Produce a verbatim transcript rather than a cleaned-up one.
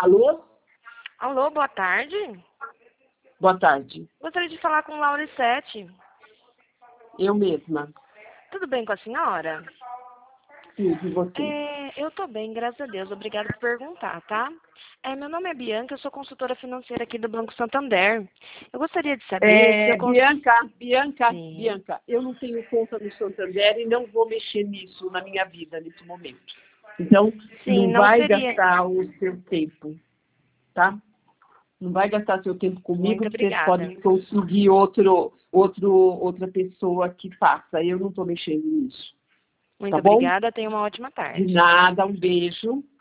Alô? Alô, boa tarde. Boa tarde. Gostaria de falar com Lauricete. Eu mesma. Tudo bem com a senhora? Sim, e você? É, eu tô bem, graças a Deus. Obrigada por perguntar, tá? É, meu nome é Bianca, eu sou consultora financeira aqui do Banco Santander. Eu gostaria de saber se É, eu cons... Bianca, Bianca, Sim. Bianca, eu não tenho conta no Santander e não vou mexer nisso na minha vida nesse momento. Então, Sim, não não vai seria... gastar o seu tempo, tá? Não vai gastar seu tempo comigo, Muito porque vocês obrigada. podem conseguir outro, outro, outra pessoa que faça. Eu não estou mexendo nisso. Muito Tá bom? obrigada, tenha uma ótima De tarde. nada, um beijo.